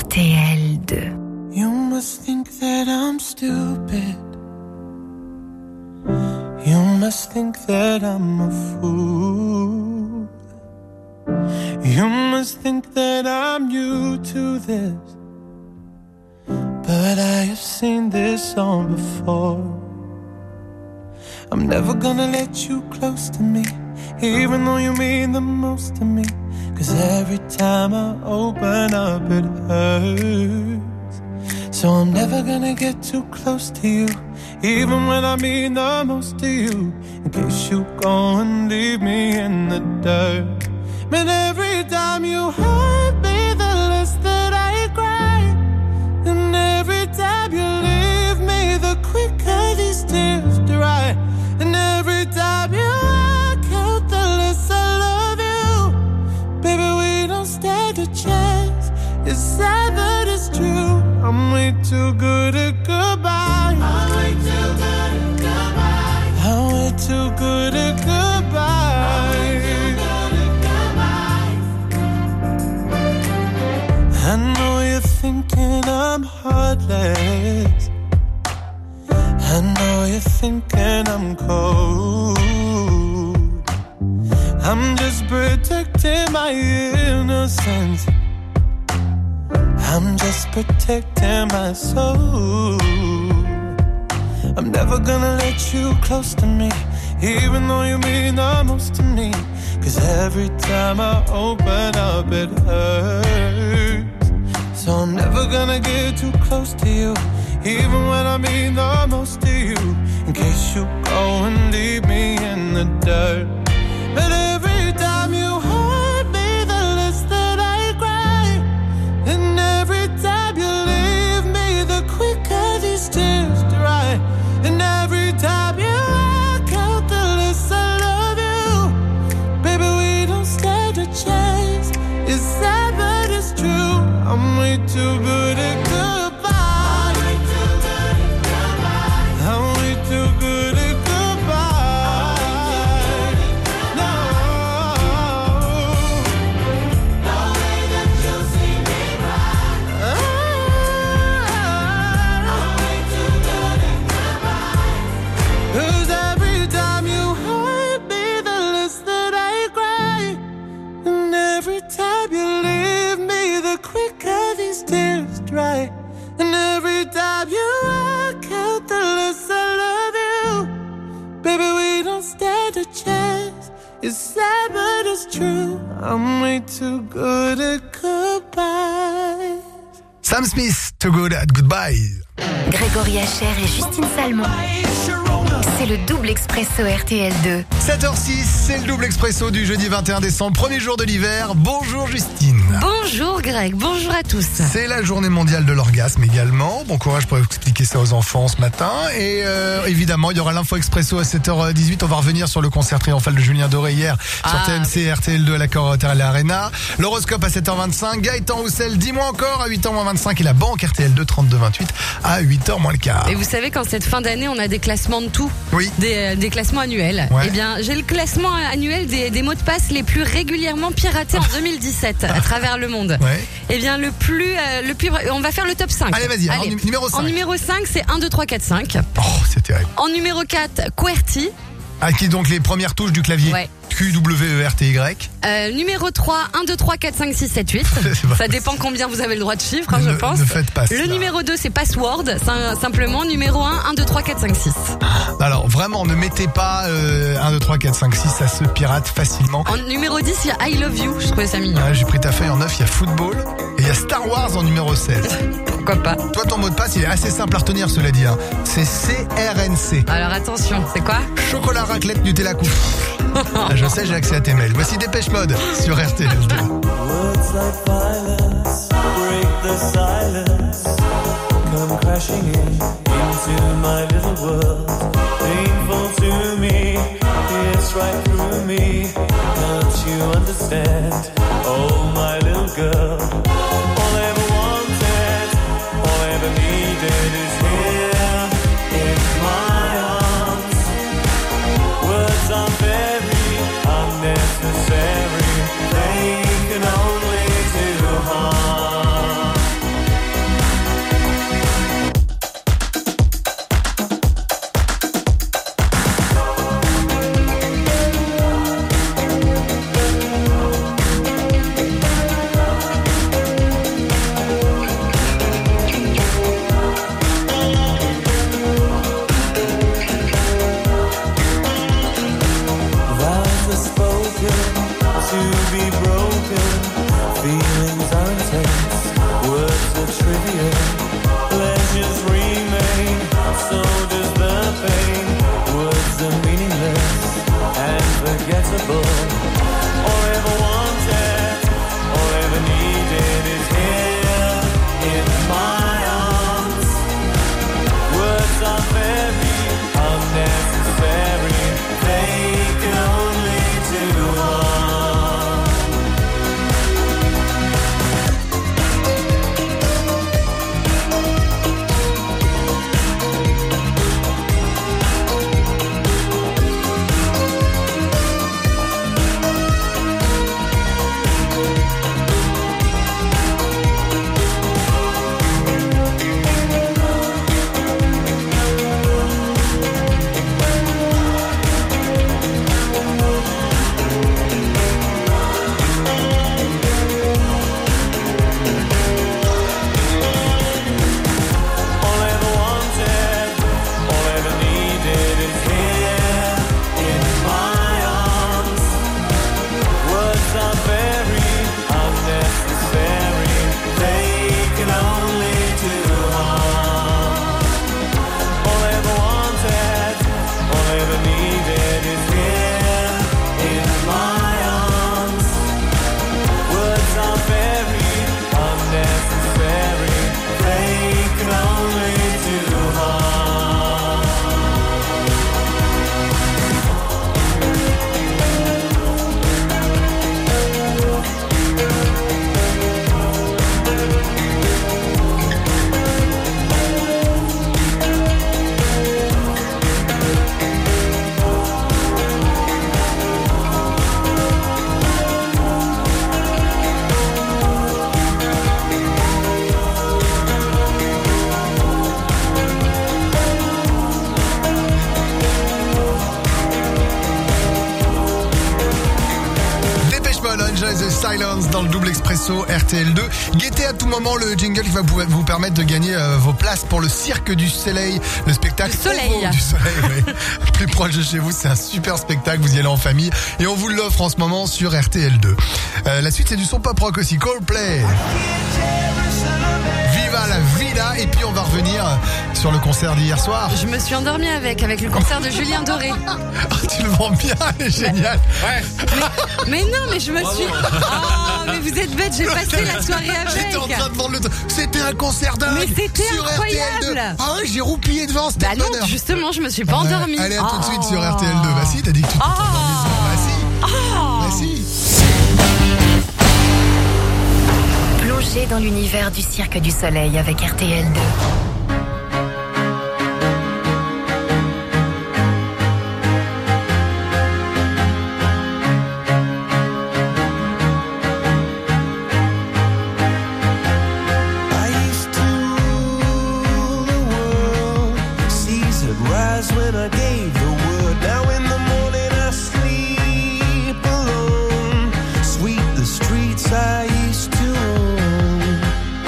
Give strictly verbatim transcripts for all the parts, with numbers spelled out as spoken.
T L deux. You must think that I'm stupid. You must think that I'm a fool. You must think that I'm new to this. But I have seen this song before. I'm never gonna let you close to me, even though you mean the most to me. Cause every time I open up it hurts. So I'm never gonna get too close to you, even when I mean the most to you. In case you go and leave me in the dirt. Man, every time you hurt me, the less that I cry. And every time you leave me, the quicker these tears dry. And every time you walk out, the less I love you. Baby, we don't stand a chance. It's sad, but it's true. I'm way too good at goodbye. I'm way too good at goodbye. I'm way too good at goodbye. I know you're thinking I'm heartless. I know you're thinking I'm cold. I'm just protecting my innocence. I'm just protecting my soul. I'm never gonna let you close to me, even though you mean the most to me. Cause every time I open up it hurts. So I'm never gonna get too close to you, even when I mean the most to you. In case you go and leave me in the dirt. But every time you hurt me, the less that I cry. And every time you leave me, the quicker these tears dry. And every time you walk out, the less I love you. Baby, we don't stand a chance. It's sad, but it's true. I'm way too good at goodbye. I'm way too good at goodbye. I'm way too good at goodbye. No, no way that you'll see me cry. I'm way too good at goodbye. 'Cause every time you hurt me, the less that I cry. And every time you leave me, the quicker these tears dry. And every time you walk out, the less I love you. Baby, we don't stand a chance. It's sad, but it's true. I'm way too good at goodbye. Sam Smith, Too Good at Goodbye. Grégory Hacher et Justine Salmon. C'est le double expresso R T L deux. sept heures six, c'est le double expresso du jeudi vingt et un décembre, premier jour de l'hiver. Bonjour Justine. Bonjour Greg, bonjour à tous. C'est la journée mondiale de l'orgasme également. Bon courage pour expliquer ça aux enfants ce matin. Et euh, évidemment, il y aura l'info expresso à sept heures dix-huit. On va revenir sur le concert triomphal de Julien Doré hier sur Ah. T M C R T L deux à l'accord Hotel Arena. L'horoscope à sept heures vingt-cinq. Gaëtan Roussel, dis-moi encore à huit heures moins vingt-cinq. Et la banque R T L deux trente-deux vingt-huit à huit heures moins le quart. Et vous savez qu'en cette fin d'année, on a des classements de tout. Oui. Des, euh, des classements annuels. Ouais. Eh bien, j'ai le classement annuel des, des mots de passe les plus régulièrement piratés en deux mille dix-sept à travers le monde. Ouais. Eh bien, le plus, euh, le plus, on va faire le top cinq. Allez, vas-y, en nu- numéro cinq. En numéro cinq, c'est un, deux, trois, quatre, cinq. Oh, c'est terrible. En numéro quatre, QWERTY. Ah, qui est donc les premières touches du clavier. Ouais. Q W E R T Y. Euh, numéro trois, un, deux, trois, quatre, cinq, six, sept, huit. C'est pas Ça dépend combien vous avez le droit de chiffres, hein, Ne- je pense. ne faites pas Le cela. numéro deux, c'est Password. sim- Simplement, numéro un, un, deux, trois, quatre, cinq, six. Alors vraiment, ne mettez pas euh, un, deux, trois, quatre, cinq, six, ça se pirate facilement. En numéro dix, il y a I Love You. Je trouvais ça mignon. Ouais, j'ai pris ta feuille en neuf, il y a football et il y a Star Wars en numéro seize. Pourquoi pas? Toi, ton mot de passe, il est assez simple à retenir, cela dit. Hein. C'est C R N C. Alors attention, c'est quoi? Chocolat, raclette, Nutella, coupe. Ah, je sais, j'ai accès à tes mails. Voici Dépêche Mode sur R T L deux. Words like violence break the silence. Come crashing in into my little world. Painful to me, it's right through me. Can't you understand? Oh, my little girl. All I ever wanted, all I ever needed is here in my arms. Words are very unnecessary. They can only do harm. Expresso R T L deux. Guettez à tout moment le jingle qui va vous permettre de gagner euh, vos places pour le Cirque du Soleil, le spectacle du Soleil. Oh, du Soleil, oui. Plus proche de chez vous, c'est un super spectacle, vous y allez en famille et on vous l'offre en ce moment sur R T L deux. Euh, la suite c'est du son pop rock aussi, Coldplay. Viva la vida, et puis on va revenir sur le concert d'hier soir. Je me suis endormie avec, avec le concert de Julien Doré. Oh, tu le vends bien, elle est génial. Ouais. Mais, mais non, mais je me suis... Oh, mais vous êtes bête, j'ai passé la soirée J'étais en avec. train de vendre le... C'était un concert dingue. Mais c'était sur R T L deux. incroyable. Ah ouais, j'ai roupillé devant, c'était Bah un non, bonheur. justement, je me suis pas endormie. Ouais, allez, à tout de suite Oh. sur R T L deux. Bah si, t'as dit que tu t'étais Oh. endormi. Bah si. Oh. Bah si. Plongez dans l'univers du Cirque du Soleil avec R T L deux. When I gave the word, now in the morning I sleep alone. Sweep the streets I used to own.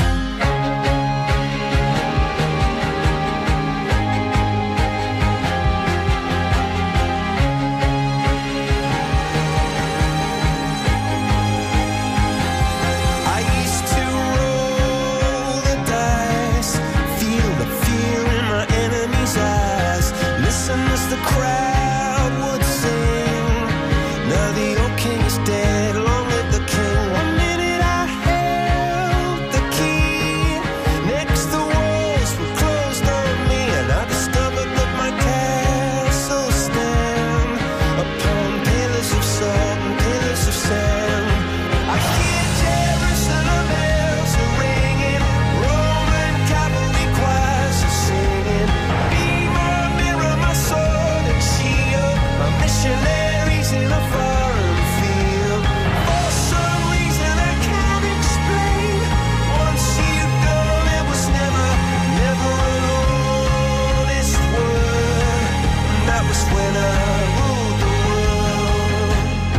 I used to roll the dice, feel the fear in my enemy's eyes. Listen as the crowd would sing. Now the old king is dead, long live the king. One minute I held the key, next the walls were closed on me, and I discovered that my castle stand upon pillars of salt and pillars of sand. I hear Jerusalem bells are ringing, Roman cavalry choirs are singing. Be my mirror, my sword and shield, my missionaries in a foreign field. For some reason I can't explain, once you've gone it was never, never an honest word. And that was when I ruled the world.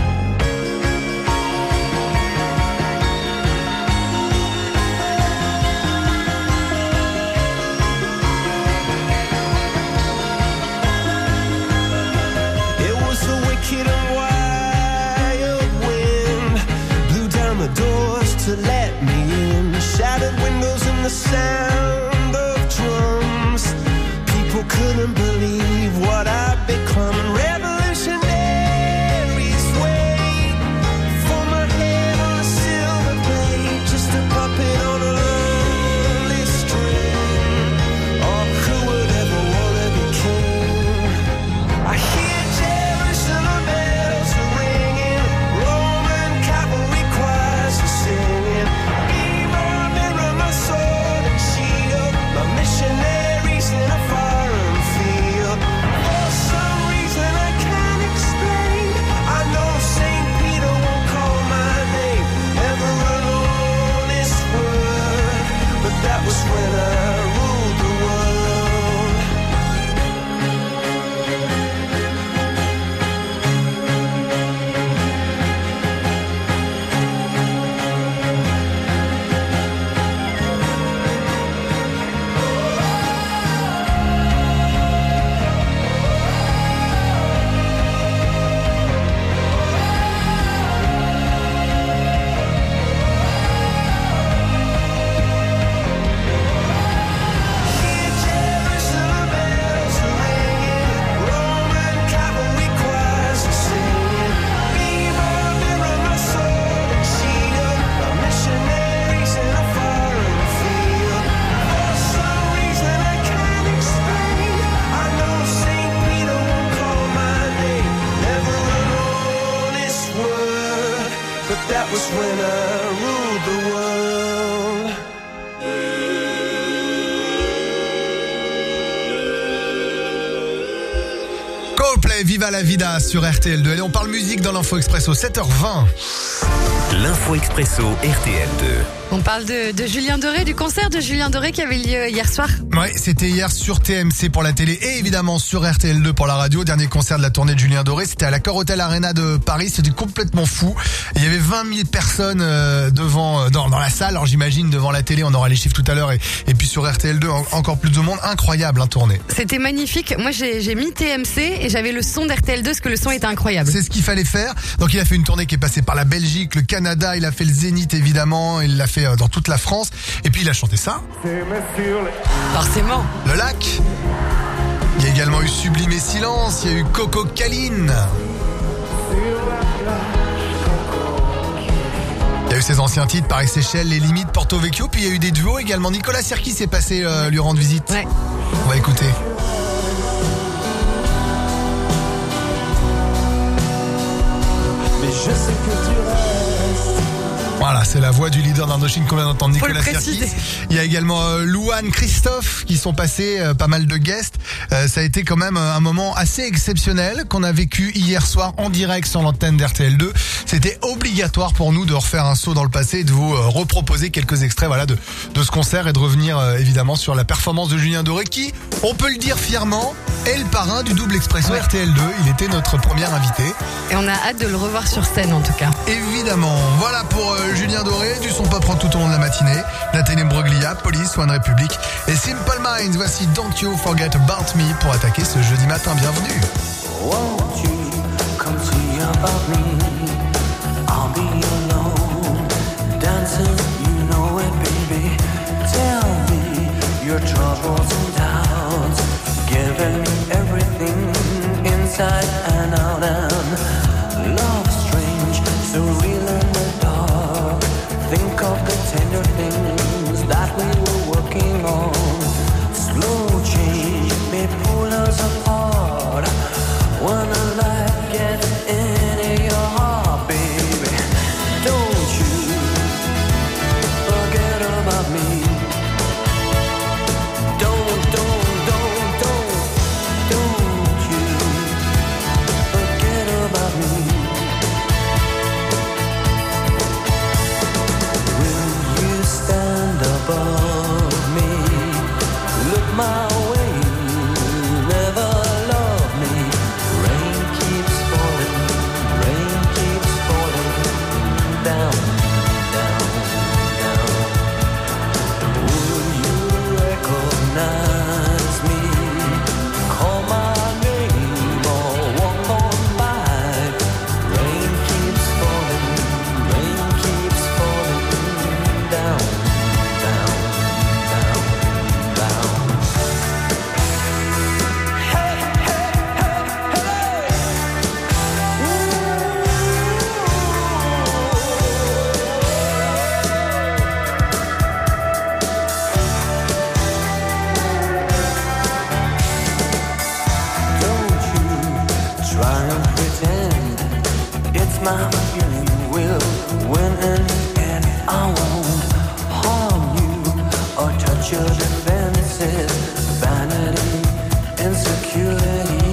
It was the wicked and wild wind, blew down the doors to let me in, shattered windows and the sound of drums. People couldn't believe what I'd become. Revolutionaries wait for my head on a silver plate, just a puppet on a lonely string. Oh, who would ever wanna be king? I hear Jerusalem bells are ringing, Roman cavalry choirs are singing. Be my mirror, my sword and shield, my missionaries in a foreign field. For some reason I can't explain, I know Saint Peter won't call my name, never an honest word, but that was when I ruled the world. Hear Jerusalem bells are ringing, Roman cavalry choirs are singing. Be my mirror, my sword and shield, my missionaries in a foreign field. For some reason I can't explain, I know Saint Peter won't call my name, never an honest word, but that was when I ruled the world. Coldplay, Viva la vida sur R T L deux. Allez, on parle musique dans l'Info Expresso, sept heures vingt. L'Info Expresso R T L deux. On parle de, de Julien Doré, du concert de Julien Doré qui avait lieu hier soir. Ouais, c'était hier sur T M C pour la télé et évidemment sur R T L deux pour la radio. Dernier concert de la tournée de Julien Doré, c'était à l'Accor Hotel Arena de Paris. C'était complètement fou. Il y avait vingt mille personnes euh, devant dans, dans la salle. Alors j'imagine devant la télé, on aura les chiffres tout à l'heure et, et puis sur R T L deux en, encore plus de monde. Incroyable, hein, tournée. C'était magnifique. Moi j'ai, j'ai mis T M C et j'avais le son d'R T L deux parce que le son était incroyable. C'est ce qu'il fallait faire. Donc il a fait une tournée qui est passée par la Belgique, le Canada, il a fait le Zénith évidemment, il l'a fait dans toute la France. Et puis il a chanté ça. Forcément. Le lac. Il y a également eu Sublime et Silence, il y a eu Coco Caline. Il y a eu ses anciens titres, Paris Seychelles, Les Limites, Porto Vecchio, puis il y a eu des duos également. Nicolas Sirkis est passé euh, lui rendre visite. Ouais. On va écouter. Mais je sais que tu restes. Voilà, c'est la voix du leader d'Indochine qu'on vient d'entendre, Nicolas Sirkis. préciser. Il y a également euh, Louane, Christophe qui sont passés, euh, pas mal de guests. Euh, ça a été quand même un moment assez exceptionnel qu'on a vécu hier soir en direct sur l'antenne d'R T L deux. C'était obligatoire pour nous de refaire un saut dans le passé et de vous euh, reproposer quelques extraits voilà, de, de ce concert et de revenir euh, évidemment sur la performance de Julien Doré qui, on peut le dire fièrement, est le parrain du double expresso R T L deux. Il était notre premier invité. Et on a hâte de le revoir sur scène en tout cas. Évidemment. Voilà pour euh, Julien Doré, du son pop rock tout au long de la matinée. Nathalie Bruglia, Police, One Republic et Simple Minds. Voici Don't You Forget About Me pour attaquer ce jeudi matin. Bienvenue. Won't you come see about me? I'll be alone, dancing, you know it, baby. Tell me your troubles and doubts, giving me everything inside and out. And love strange, so real in the dark. Think of the tender things that we were working on. Slow change may pull us apart. When the light gets into your heart, baby, don't you forget about me. Don't, don't, don't, don't, don't you forget about me. Will you stand above me? Look my way, never love me. Rain keeps falling, rain keeps falling down, down, down. Will you recognize me? Call my name or walk on by. Rain keeps falling, rain keeps falling down, down, down, down. Hey, hey, hey, hey. Don't you try and pretend it's my feeling. Will win in the end. I won't harm you or touch your defenses. Vanity, insecurity.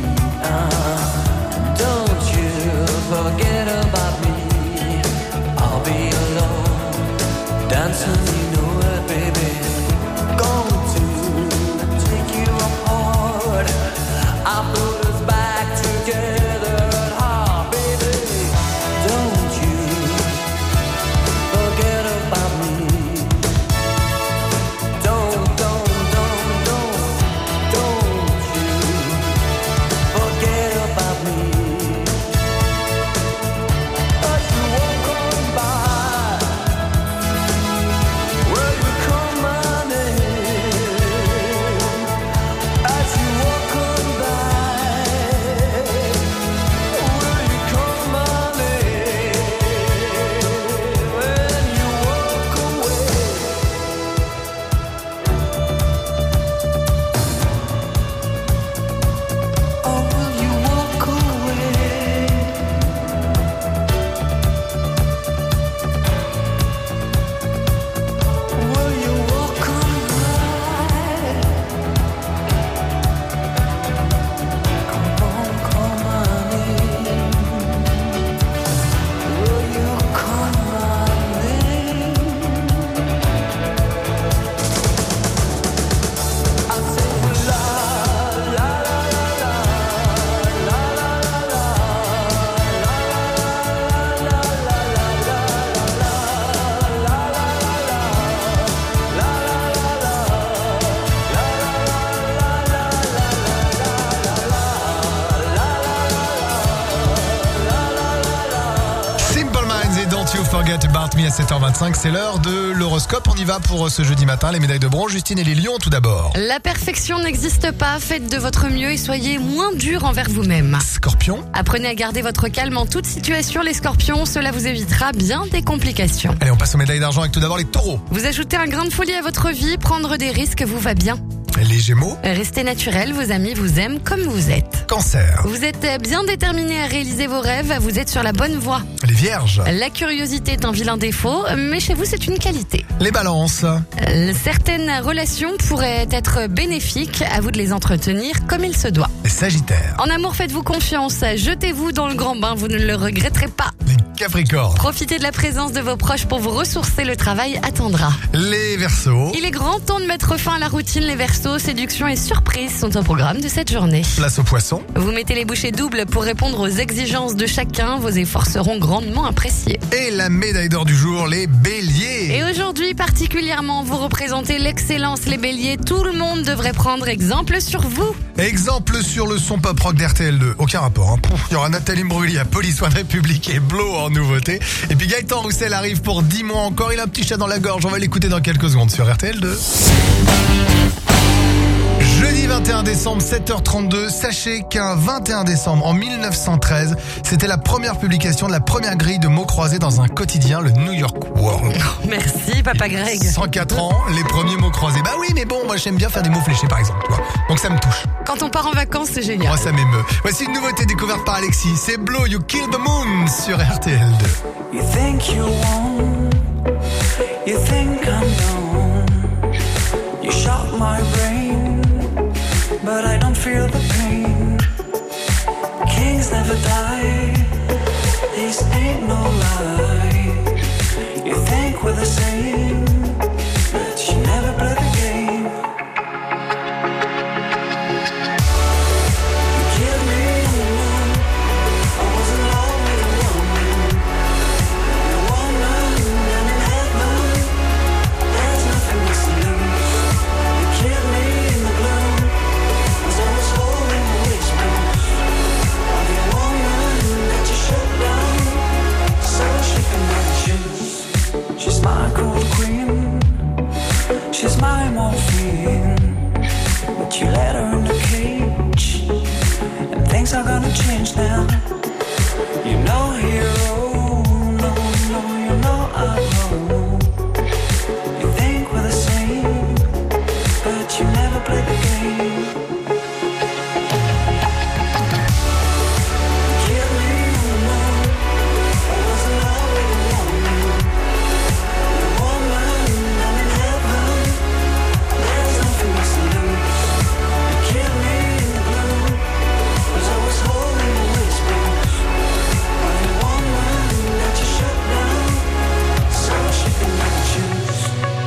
Ah, don't you forget about me. I'll be alone, dancing, you know it, baby. Going to take you apart. I put us back together at heart, baby. Don't you forget about me. Don't, Forget About Me à sept heures vingt-cinq. C'est l'heure de l'horoscope. On y va pour ce jeudi matin. Les médailles de bronze, Justine et les lions tout d'abord. La perfection n'existe pas. Faites de votre mieux et soyez moins dur envers vous-même. Scorpion. Apprenez à garder votre calme en toute situation, les scorpions. Cela vous évitera bien des complications. Allez, on passe aux médailles d'argent avec tout d'abord les taureaux. Vous ajoutez un grain de folie à votre vie. Prendre des risques vous va bien. Les gémeaux. Restez naturel. Vos amis vous aiment comme vous êtes. Cancer. Vous êtes bien déterminé à réaliser vos rêves. Vous êtes sur la bonne voie. Les vierges. La curiosité est un vilain défaut, mais chez vous, c'est une qualité. Les balances. Euh, Certaines relations pourraient être bénéfiques. À vous de les entretenir comme il se doit. Les sagittaires. En amour, faites-vous confiance. Jetez-vous dans le grand bain. Vous ne le regretterez pas. Les capricornes. Profitez de la présence de vos proches pour vous ressourcer. Le travail attendra. Les verseaux. Il est grand temps de mettre fin à la routine. Les verseaux, séduction et surprise sont au programme de cette journée. Place aux poissons. Vous mettez les bouchées doubles pour répondre aux exigences de chacun. Vos efforts seront grandement appréciés. Et la médaille d'or du jour, les béliers. Et aujourd'hui, particulièrement, vous représentez l'excellence, les béliers. Tout le monde devrait prendre exemple sur vous. Exemple sur le son pop rock d'R T L deux. Aucun rapport. Hein. Pouf, il y aura Nathalie Imbruglia, Police One République et Blow en nouveauté. Et puis Gaëtan Roussel arrive pour dix mois encore. Il a un petit chat dans la gorge. On va l'écouter dans quelques secondes sur R T L deux. Jeudi vingt et un décembre, sept heures trente-deux. Sachez qu'un vingt et un décembre en mille neuf cent treize, c'était la première publication de la première grille de mots croisés dans un quotidien, le New York World. Merci, Papa Greg. cent quatre ans, les premiers mots croisés. Bah oui, mais bon, moi j'aime bien faire des mots fléchés par exemple. Tu vois. Donc ça me touche. Quand on part en vacances, c'est génial. Moi ça m'émeut. Voici une nouveauté découverte par Alexis. C'est Blow, You Kill the Moon sur R T L deux. You think you won, you think I'm done. You shot my brain, but I don't feel the pain. Kings never die, this ain't no lie. You think we're the same, but you never play the game. You killed me in the moon, I was in love with a woman. A woman and in heaven, there's nothing else to lose. You killed me in the gloom, as I was holding the whispers of the woman that you shut down, so she can never choose. She's my cold queen, she's my morphine, but you let her in the cage, and things are gonna change now. You know, hero, no, no, you know I know. You think we're the same, but you never play the game. You killed me in the moon, I was in love with a woman. A woman and in heaven, there's nothing else to lose. You killed me in the gloom, as I was holding the whispers of the woman that you shut down, so she can never choose.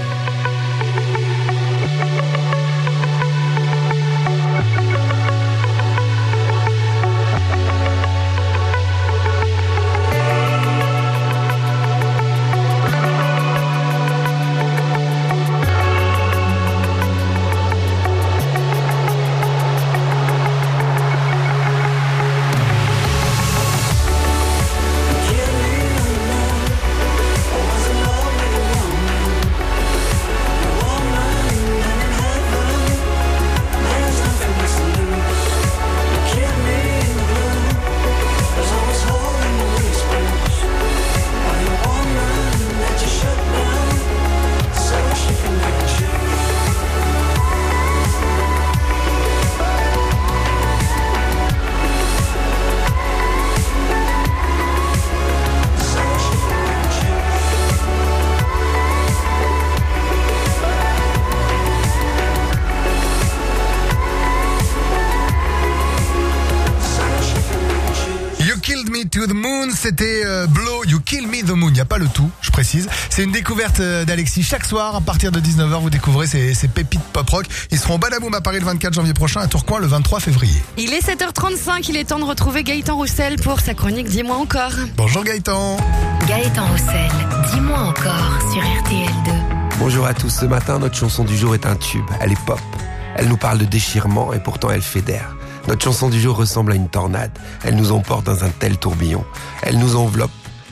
You Killed Me to the Moon, c'était euh, Blow, You Kill Me the Moon. Il n'y a pas le tout, je précise. C'est une découverte euh, d'Alexis. Chaque soir, à partir de dix-neuf heures, vous découvrez ces, ces pépites pop rock. Ils seront au Badaboum à Paris le vingt-quatre janvier prochain, à Tourcoing le vingt-trois février. Il est sept heures trente-cinq, il est temps de retrouver Gaëtan Roussel pour sa chronique Dis-moi encore. Bonjour Gaëtan. Gaëtan Roussel, dis-moi encore sur R T L deux. Bonjour à tous, ce matin notre chanson du jour est un tube, elle est pop. Elle nous parle de déchirement et pourtant elle fédère. Notre chanson du jour ressemble à une tornade, elle nous emporte dans un tel tourbillon. Elle nous enveloppe,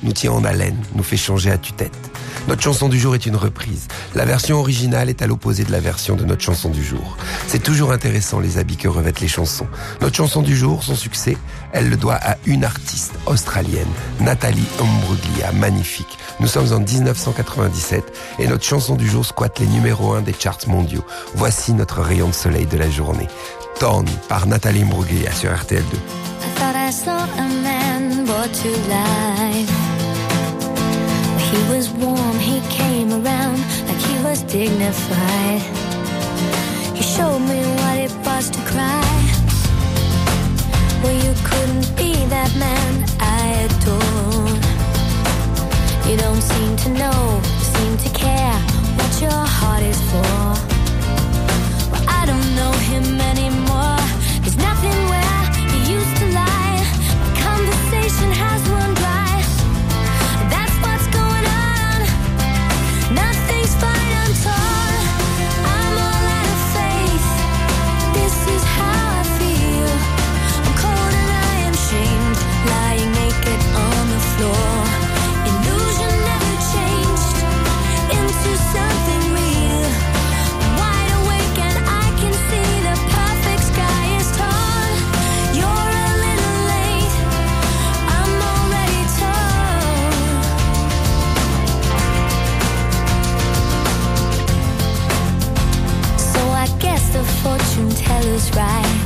nous tient en haleine, nous fait changer à tue-tête. Notre chanson du jour est une reprise. La version originale est à l'opposé de la version de notre chanson du jour. C'est toujours intéressant les habits que revêtent les chansons. Notre chanson du jour, son succès, elle le doit à une artiste australienne, Natalie Imbruglia, magnifique. Nous sommes en dix-neuf cent quatre-vingt-dix-sept et notre chanson du jour squatte les numéros un des charts mondiaux. Voici notre rayon de soleil de la journée. Torn par Natalie Imbruglia sur R T L deux. I thought I saw a man brought to life. He was warm, he came around like he was dignified. He showed me what it was to cry. Well, you couldn't be that man I adore. You don't seem to know, seem to care what your heart is for. Well, I don't know him anymore. There's nothing where he used to lie. My conversation has run dry. That's what's going on. Nothing's fine, I'm torn. I'm all out of faith. This is how I feel. I'm cold and I am shamed, lying naked on the floor. Illusion never changed into something real. I'm wide awake and I can see the perfect sky is torn. You're a little late, I'm already torn. So I guess the fortune teller's right.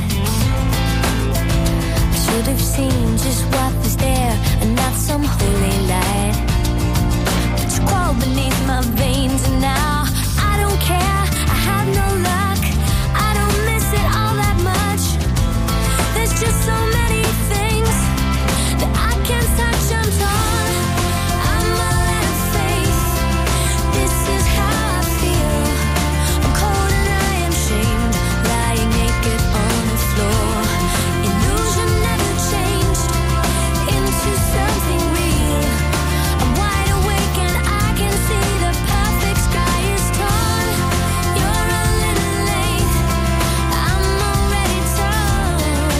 I should have seen just what was there and not some holy light. But you crawled beneath my veins and now I don't care, I have no luck. I don't miss it all that much. There's just so many things that I can't touch, I'm torn. I'm all out of faith. This is how I feel. I'm cold and I am shamed, lying naked on the floor. Illusion never changed into something real. I'm wide awake and I can see the perfect sky is torn. You're a little late, I'm already torn.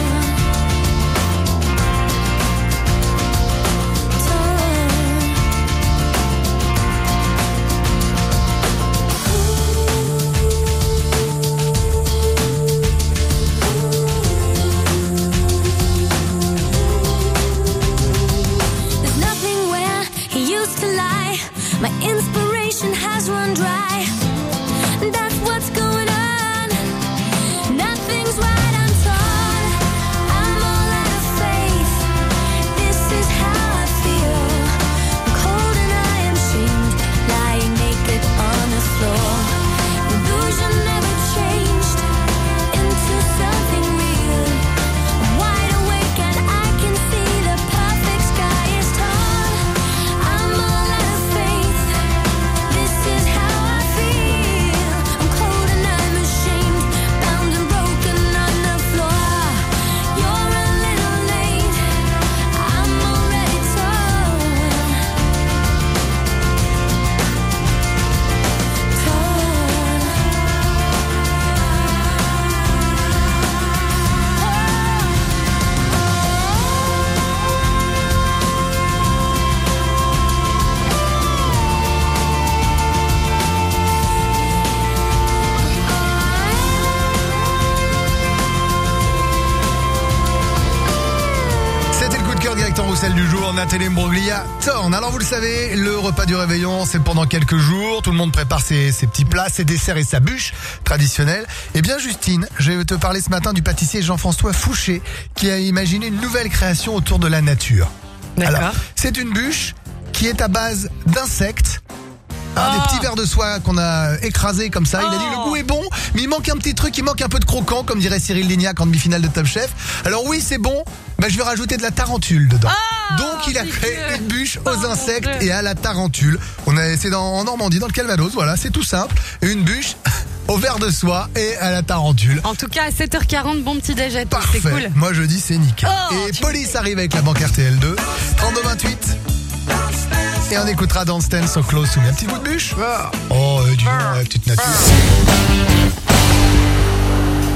There's nothing where he used to lie. My inspiration has run dry. That's what's going on. Nothing's right, I'm torn. I'm all out of faith. This is how I feel. I'm cold and I am shamed, lying naked on the floor. Illusion never changed into something real. I'm wide awake and I can see the perfect sky is torn. I'm all out of faith. This is how I feel. I'm cold and I'm ashamed, bound and broken on the floor. You're a little late, I'm already torn. C'était le coup de cœur de Gaëtan Roussel du jour, Natalie Imbruglia, Torn. Alors vous le savez, le repas du réveillon, c'est pendant quelques jours. Tout le monde prépare ses, ses petits plats, ses desserts et sa bûche traditionnelle. Eh bien Justine, je vais te parler ce matin du pâtissier Jean-François Fouché qui a imaginé une nouvelle création autour de la nature. D'accord. Alors, c'est une bûche qui est à base d'insectes. Hein, Oh. Des petits vers de soie qu'on a écrasés comme ça. Il a dit Oh. le goût est bon, mais il manque un petit truc, il manque un peu de croquant, comme dirait Cyril Lignac en demi-finale de Top Chef. Alors oui, c'est bon, bah, je vais rajouter de la tarentule dedans. Oh, Donc il a mon créé Dieu. une bûche Oh, aux mon insectes Dieu. et à la tarentule. On a c'est dans en Normandie, dans le Calvados, voilà, c'est tout simple. Une bûche au vers de soie et à la tarentule. En tout cas, à sept heures quarante, bon petit déj à tous, Parfait. c'est cool. Moi je dis c'est nickel. Oh, et tu- Police arrive avec la banque R T L deux, trente-deux vingt-huit. Et on écoutera Dance Stand So Close to Me. Un petit bout de bûche. Oh, euh, dis donc, la petite nature.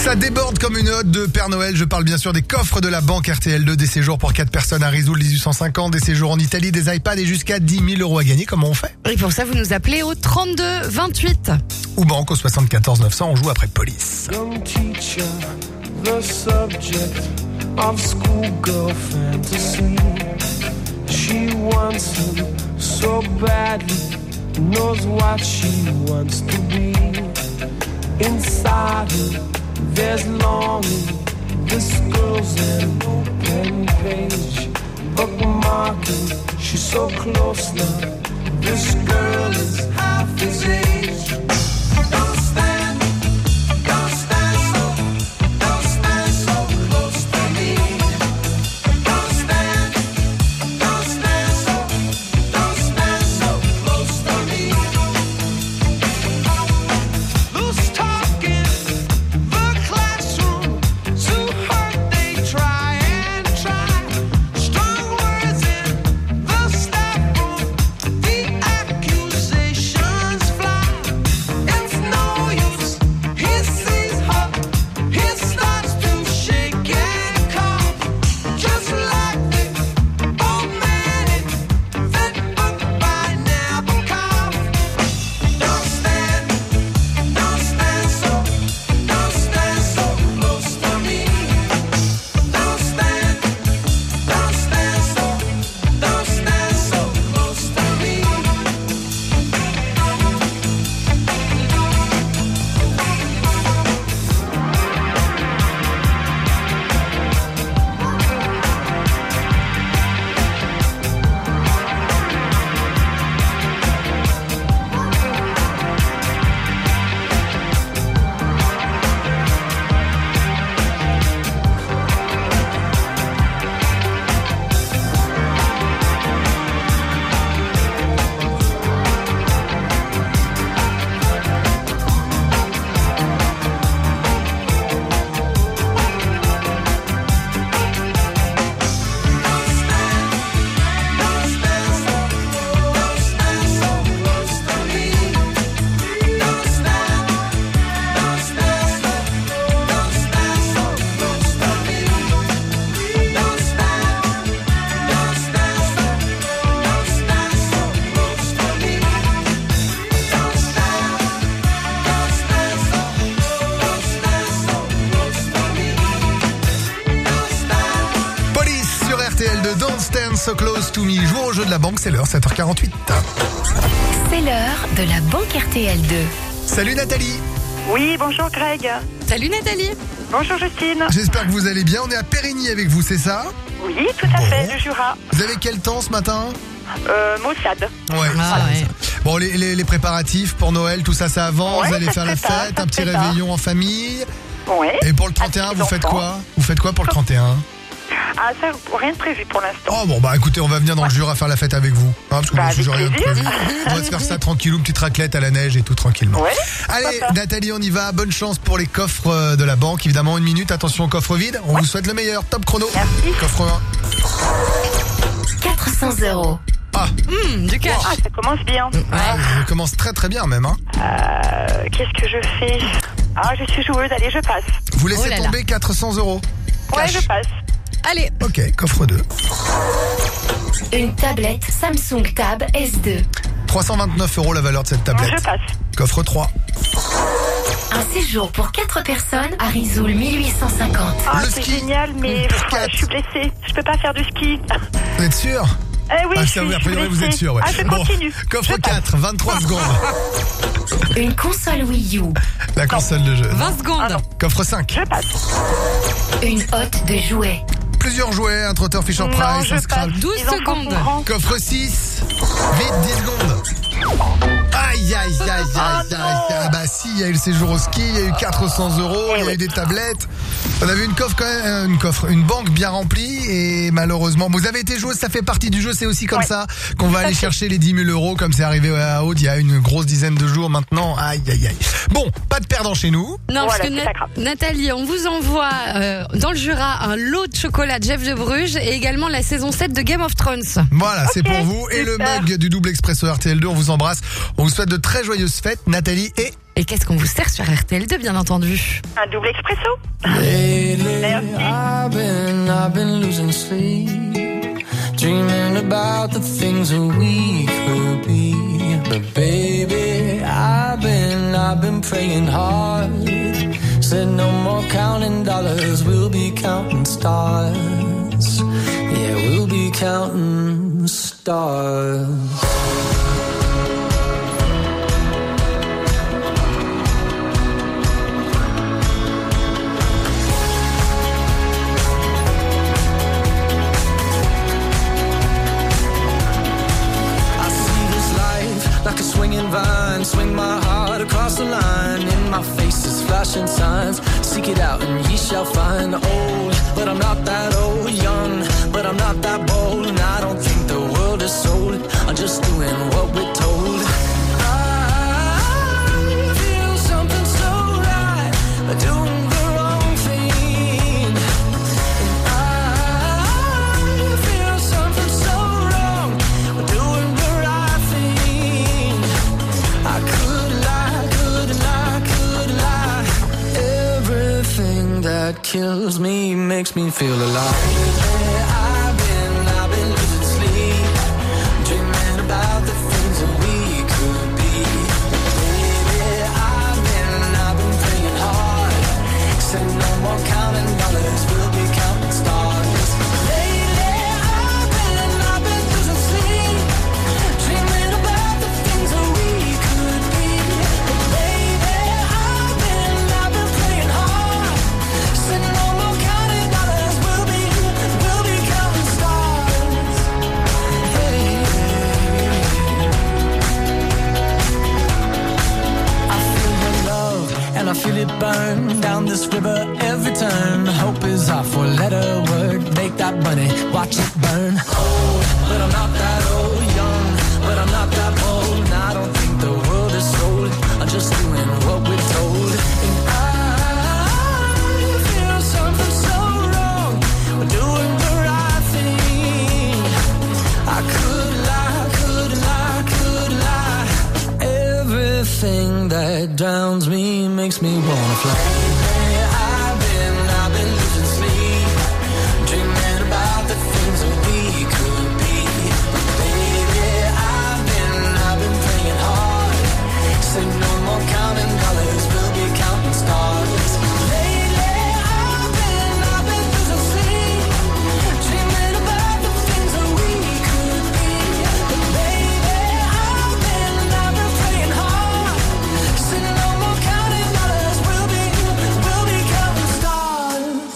Ça déborde comme une ode de Père Noël. Je parle bien sûr des coffres de la banque R T L deux, des séjours pour quatre personnes à Risoul dix-huit cent cinquante, des séjours en Italie, des iPads et jusqu'à dix mille euros à gagner. Comment on fait? Et pour ça, vous nous appelez au trente-deux vingt-huit. Ou banque au soixante-quatorze neuf cents, on joue après Police. Young teacher, the subject of schoolgirl fantasy. She wants him so badly, knows what she wants to be. Inside her, there's longing. This girl's an open page, bookmarking. She's so close now. This girl is half his age. Don't stand, don't stand so, don't stand so close to me. Don't stand, don't stand so, don't stand so close to me. Loose talking, the classroom, too hurt they try and try. Strong words in the staff room, the accusations fly. It's no use, he sees her, he starts to shake and cough. Just like the old man in that book by Nabokov. Don't stand, don't stand so, don't stand so close to me. Don't stand, don't stand so, don't stand so close to me. Police sur R T L deux, Don't Stand So Close To Me. Jouons au jeu de la banque, c'est l'heure, sept heures quarante-huit. C'est l'heure de la banque R T L deux. Salut Nathalie. Oui, bonjour Greg. Salut Nathalie. Bonjour Justine. J'espère que vous allez bien. On est à Périgny avec vous, c'est ça? Oui, tout à Bon. fait, le Jura. Vous avez quel temps ce matin? Euh, Mossad. Ouais. Ah ouais. Bon, les, les, les préparatifs pour Noël, tout ça, ça avance. Ouais, vous allez ça faire se la prépare, fête, ça un se petit prépare. réveillon en famille. Ouais. Et pour le trente et un, Avec vous les faites enfants. quoi? Vous faites quoi pour le trente et un? Ah, ça, rien de prévu pour l'instant. Oh bon, bah écoutez, on va venir dans le Jura faire la fête avec vous. Hein, parce que Bah, moi, j'ai avec rien de plaisir. prévu. On va se faire ça tranquillou, petite raclette à la neige et tout tranquillement. Ouais. Allez, Sympa. Nathalie, on y va. Bonne chance pour les coffres euh, de la banque. Évidemment, une minute. Attention au coffre vide. On vous souhaite le meilleur. Top chrono. Merci. Coffre un. quatre cents euros. Ah, Hum, du cash. Ah, ça commence bien. ah, je commence très très bien même. Hein. Euh, qu'est-ce que je fais? Ah, je suis joueuse, allez, je passe. Vous laissez Oh là là. tomber quatre cents euros. Ouais, Cash. je passe. Allez, Ok, coffre deux. Une tablette Samsung Tab S deux. trois cent vingt-neuf euros la valeur de cette Non, tablette. je passe. Coffre trois. Un séjour pour quatre personnes à Risoul mille huit cent cinquante. Ah, Le c'est ski. génial, mais Pour pff, quatre. je suis blessée. Je peux pas faire de ski. Vous êtes sûr? Eh oui, Ah, je ça, suis, oui, a je suis priori, vous êtes blessée. sûr, ouais. Ah, je Bon, continue. coffre Je passe. quatre, vingt-trois secondes. Une console Wii U. La console de jeu. vingt secondes. Ah non. Coffre cinq. Je passe. Une hotte de jouets. Plusieurs jouets, un trotteur Fisher Non, Price, je un passe. Scrabble. douze Les enfants secondes. sont grands. Coffre six. Vite, dix secondes. Aïe, aïe, aïe, aïe, aïe, aïe. Ah bah si, il y a eu le séjour au ski, il y a eu quatre cents euros, il y a eu des tablettes. On avait une coffre quand même, euh, une coffre, une banque bien remplie et malheureusement, vous avez été joué, ça fait partie du jeu, c'est aussi comme Ouais. ça qu'on va aller chercher les dix mille euros comme c'est arrivé à Aude il y a une grosse dizaine de jours maintenant. Aïe, aïe, aïe. Bon, pas de perdant chez nous. Non, Voilà, parce que c'est Na- pas grave. Nathalie, on vous envoie euh, dans le Jura un lot de chocolat de Jeff de Bruges et également la saison sept de Game of Thrones. Voilà, c'est Ok, pour vous. Et le super. mug du double expresso R T L deux, on vous embrasse. On vous souhaite de très joyeuses fêtes, Nathalie et Et qu'est-ce qu'on vous sert sur R T L deux, bien entendu? Un double expresso. Lately, Merci. I've been, I've been losing sleep, dreaming about the things that we could be. But baby, I've been, I've been praying hard. Said no more counting dollars, we'll be counting stars. Yeah, we'll be counting stars. Like a swinging vine, swing my heart across the line. In my face is flashing signs. Seek it out and ye shall find. Old, but I'm not that old. Young, but I'm not that bold. And I don't think the world is sold. I'm just doing what we're told. I feel something so right, doing the wrong thing. And I feel something so wrong, doing the right thing. I could lie, could lie, could lie. Everything that kills me makes me feel alive. I've been, I've been losing sleep, dreaming about the things that we could be. Baby, I've been, I've been praying hard. Said no more counting dollars, we'll be counting stars. Lately, I've been, I've been losing sleep, dreaming about the things that we could be. Baby, I've been, I've been praying hard. Said no more counting dollars, we'll be, we'll be counting stars. Hey. I feel your love and I feel it burn down this river every turn. Hope is our four-letter word. Make that money, watch it burn. Old, but I'm not that old. Young, but I'm not that bold. And I don't think the world is sold. I'm just doing what we're told. And I feel something so wrong. We're doing the right thing. I could lie, could lie, could lie. Everything that drowns me makes me wanna fly. I've been, I've been losing sleep, dreaming about the things that we could be. Baby, I've been, I've been praying hard. Said no more counting dollars, we'll be counting stars. Lately, I've been, I've been losing sleep, dreaming about the things that we could be. Baby, I've been, I've been praying hard. Said no more counting dollars, we'll be, we'll be counting stars.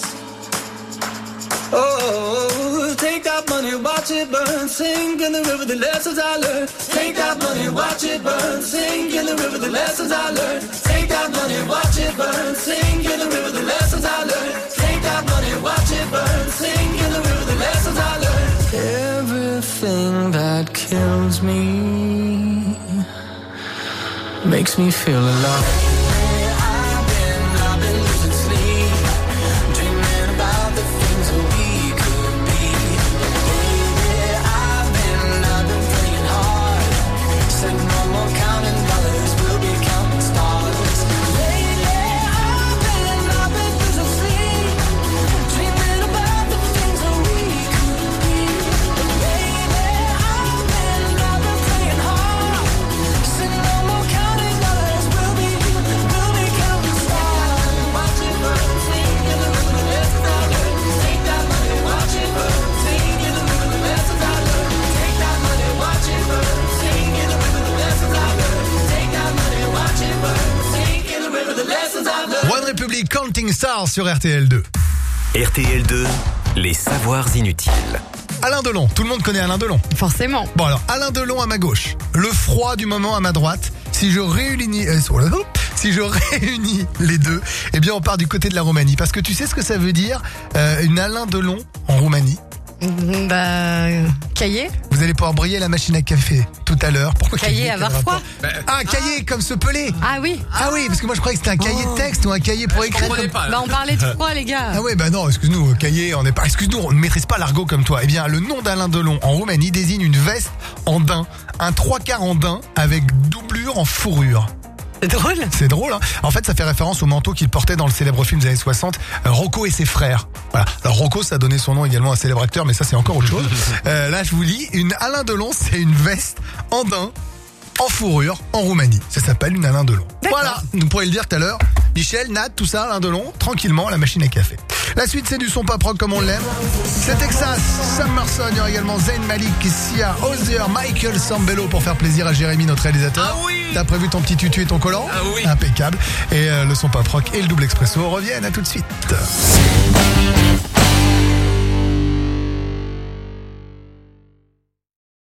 Oh, take that money, watch it burn, sink in the river, the lessons I learned. Take that money, watch it burn, sink in the river, the lessons I learned. Take that money, watch it burn, sink in the river, the lessons I learned. Take that money, watch it burn, sink in the river, the lessons I learned. Everything that kills me makes me feel alive. I've been, I've been losing sleep, dreaming about the things that we could be. Baby, I've been, I've been praying hard. Said no more counting dollars, we'll be counting stars. Lately, I've been, I've been losing sleep, dreaming about the things that we could be. Baby, I've been, I've been praying hard. Said no more counting dollars, we'll be, we'll be counting stars. Watch it burn, sing in the river, the lessons I learned. Take that money, watch it burn, sing in the river, the lessons I learned. Take that money, watch it burn, sing in the river, the lessons I learned. Take that money, watch it burn, sing in the river, the lessons I learned. One Republic, Counting Stars sur R T L deux. R T L deux, les savoirs inutiles. Alain Delon, tout le monde connaît Alain Delon. Forcément. Bon alors, Alain Delon à ma gauche, le froid du moment à ma droite. Si je réunis, euh, si je réunis les deux, eh bien on part du côté de la Roumanie. Parce que tu sais ce que ça veut dire euh, une Alain Delon en Roumanie? Bah, cahier. Vous allez pouvoir briller la machine à café tout à l'heure. Pourquoi Cahier à Varfroid. Ah, cahier comme ce pelé. Ah oui. Ah oui, parce que moi je croyais que c'était un cahier de texte ou un cahier pour écrire. Comme... Bah on parlait de froid les gars. Ah ouais, bah non, excuse-nous, cahier, on n'est pas, excuse-nous, on ne maîtrise pas l'argot comme toi. Eh bien, le nom d'Alain Delon en Roumanie désigne une veste en daim, un trois quarts en daim avec doublure en fourrure. C'est drôle. C'est drôle, hein. En fait, ça fait référence au manteau qu'il portait dans le célèbre film des années soixante, euh, Rocco et ses frères. Voilà. Alors Rocco, ça a donné son nom également à un célèbre acteur, mais ça c'est encore autre chose. Euh, là, je vous lis, une Alain Delon, c'est une veste en daim, en fourrure, en Roumanie. Ça s'appelle une Alain Delon. D'accord. Voilà, vous pourrez le dire tout à l'heure. Michel, Nat, tout ça, Alain Delon, tranquillement à la machine à café. La suite, c'est du son pop rock comme on l'aime. C'est Texas, Summerson, il y aura également Zayn Malik, Sia, Ozier, Michael Sambello pour faire plaisir à Jérémy, notre réalisateur. Ah oui. T'as prévu ton petit tutu et ton collant? Ah oui. Impeccable. Et euh, le son pop rock et le double expresso reviennent, à tout de suite.